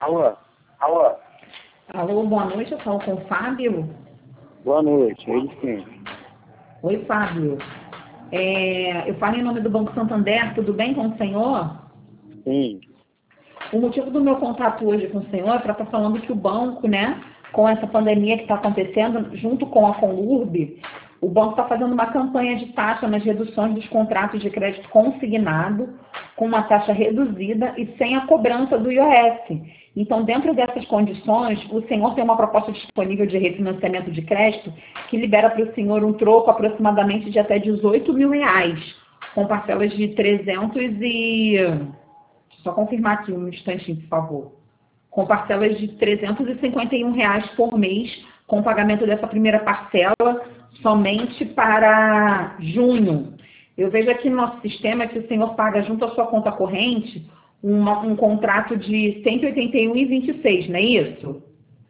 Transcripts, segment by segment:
Alô? Alô? Alô, boa noite, eu falo com o Fábio. Boa noite, ele sim. Oi, Fábio. Eu falo em nome do Banco Santander, tudo bem com o senhor? Sim. O motivo do meu contato hoje com o senhor é para estar falando que o banco, né, com essa pandemia que está acontecendo, junto com a Conurb, o banco está fazendo uma campanha de taxa nas reduções dos contratos de crédito consignado, com uma taxa reduzida e sem a cobrança do IOF. Então, dentro dessas condições, o senhor tem uma proposta disponível de refinanciamento de crédito que libera para o senhor um troco aproximadamente de até R$ 18.000, com parcelas de 300 e... Só confirmar aqui um instantinho, por favor. Com parcelas de R$ 351 por mês, com o pagamento dessa primeira parcela somente para junho. Eu vejo aqui no nosso sistema que o senhor paga junto à sua conta corrente um contrato de 181,26, não é isso?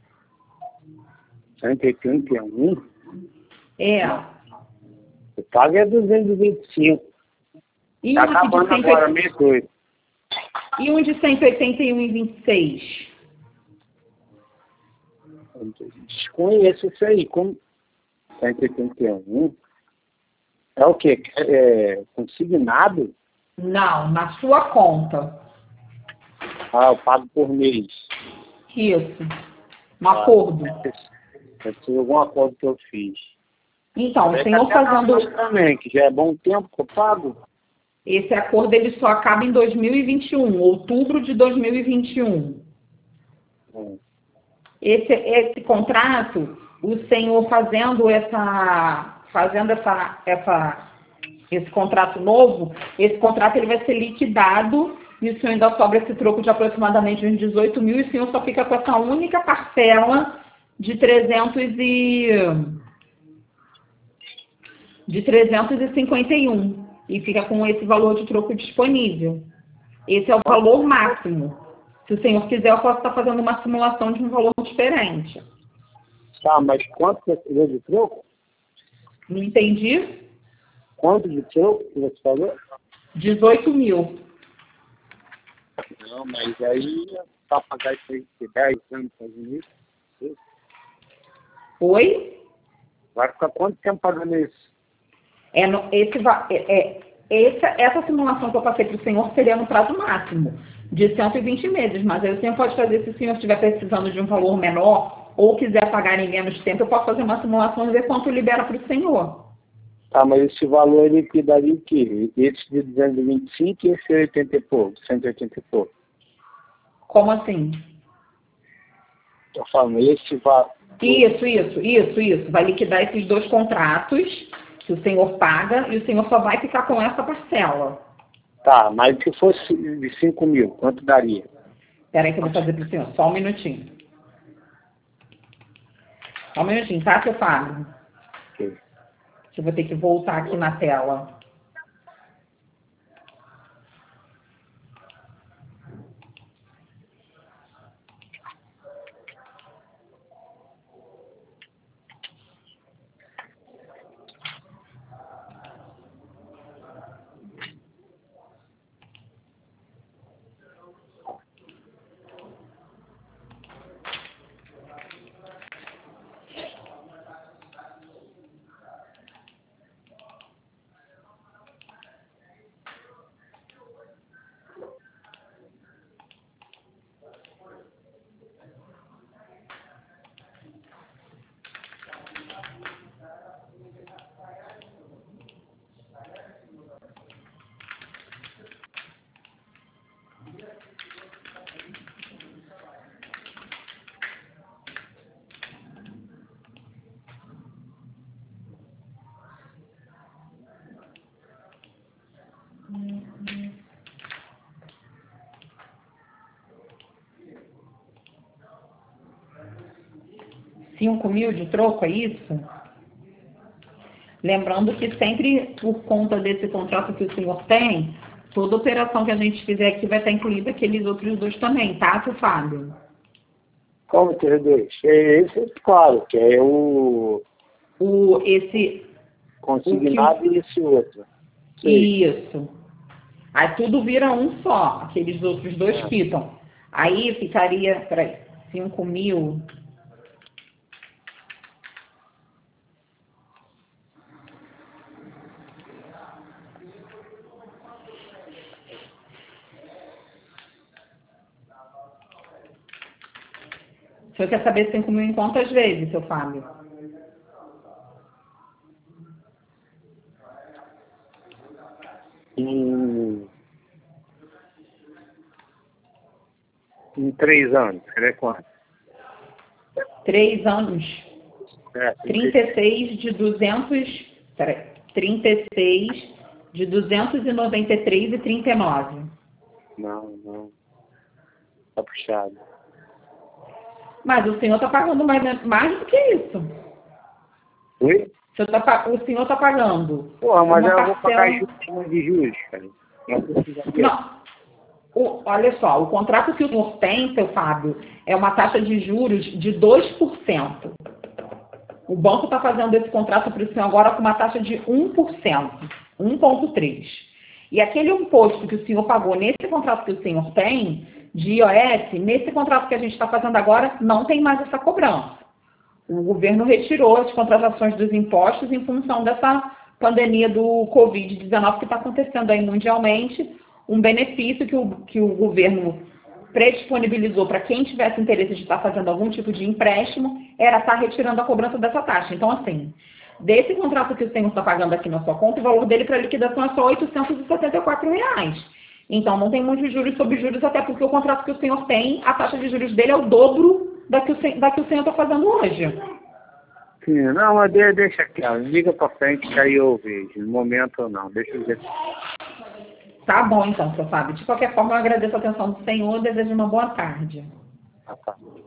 181? É. O pago é 225. E Tá um aqui de acabando 180 agora, mês 2. E um de 181,26? Desconheço isso aí. Como 181? É o quê? É consignado? Não, na sua conta. Ah, eu pago por mês. Isso. Um acordo. Deve ser algum acordo que eu fiz. Então, o Deve senhor até na fazendo... mão também, que já é bom tempo que eu pago. Esse acordo ele só acaba em 2021, outubro de 2021. Esse contrato, o senhor esse contrato novo, esse contrato ele vai ser liquidado e o senhor ainda sobra esse troco de aproximadamente uns 18 mil e o senhor só fica com essa única parcela de 351 e fica com esse valor de troco disponível. Esse é o valor máximo. Se o senhor quiser, eu posso estar fazendo uma simulação de um valor diferente. Tá, mas quanto você falou de troco? Não entendi? Quanto de troco que você falou? 18 mil. Não, mas aí, para pagar isso aí por 10 anos fazendo isso, Oi? vai ficar quanto tempo pagando isso? Essa simulação que eu passei para o senhor seria no prazo máximo, de 120 meses. Mas aí o senhor pode fazer, se o senhor estiver precisando de um valor menor ou quiser pagar em menos tempo, eu posso fazer uma simulação e ver quanto libera para o senhor. Tá, mas esse valor ele liquidaria o quê? Esse de 225 e esse 80 e pouco, 180 e pouco. Como assim? Tô falando, esse valor... Isso. Vai liquidar esses dois contratos que o senhor paga e o senhor só vai ficar com essa parcela. Tá, mas se fosse de 5 mil, quanto daria? Espera aí que eu vou fazer para o senhor. Só um minutinho. Só um minutinho, tá, seu Fábio? Ok. Eu vou ter que voltar aqui na tela. R$ 5.000 de troco, é isso? Lembrando que sempre, por conta desse contrato que o senhor tem, toda operação que a gente fizer aqui vai estar incluída aqueles outros dois também, tá, seu Fábio? Como que dois? Esse, claro, que é o Esse... consignado e esse outro. Sei. Isso. Aí tudo vira um só, aqueles outros dois ficam. Aí ficaria, peraí, 5.000... O senhor quer saber 5.000 em quantas vezes, seu Fábio? Em 3 anos, quer quanto? 3 anos. 36 de 293 e 39. Não. Tá puxado. Mas o senhor está pagando mais do que isso. Oi? O senhor está pagando. Porra, mas eu vou parcela... pagar juros de juros, cara. Não. Olha só, o contrato que o senhor tem, seu Fábio, é uma taxa de juros de 2%. O banco está fazendo esse contrato para o senhor agora com uma taxa de 1%, 1,3%. E aquele imposto que o senhor pagou nesse contrato que o senhor tem, de IOS, nesse contrato que a gente está fazendo agora, não tem mais essa cobrança. O governo retirou as contratações dos impostos em função dessa pandemia do Covid-19 que está acontecendo aí mundialmente. Um benefício que o governo predisponibilizou para quem tivesse interesse de estar fazendo algum tipo de empréstimo era estar retirando a cobrança dessa taxa. Então, assim, desse contrato que o senhor está pagando aqui na sua conta, o valor dele para liquidação é só R$ 874. Então, não tem muitos juros sobre juros, até porque o contrato que o senhor tem, a taxa de juros dele é o dobro da que o senhor está fazendo hoje. Sim, não, mas deixa aqui, ó, liga para frente que aí eu vejo. No momento não, deixa eu ver. Tá bom, então, seu Fábio. De qualquer forma, eu agradeço a atenção do senhor e desejo uma boa tarde. Ah, tá.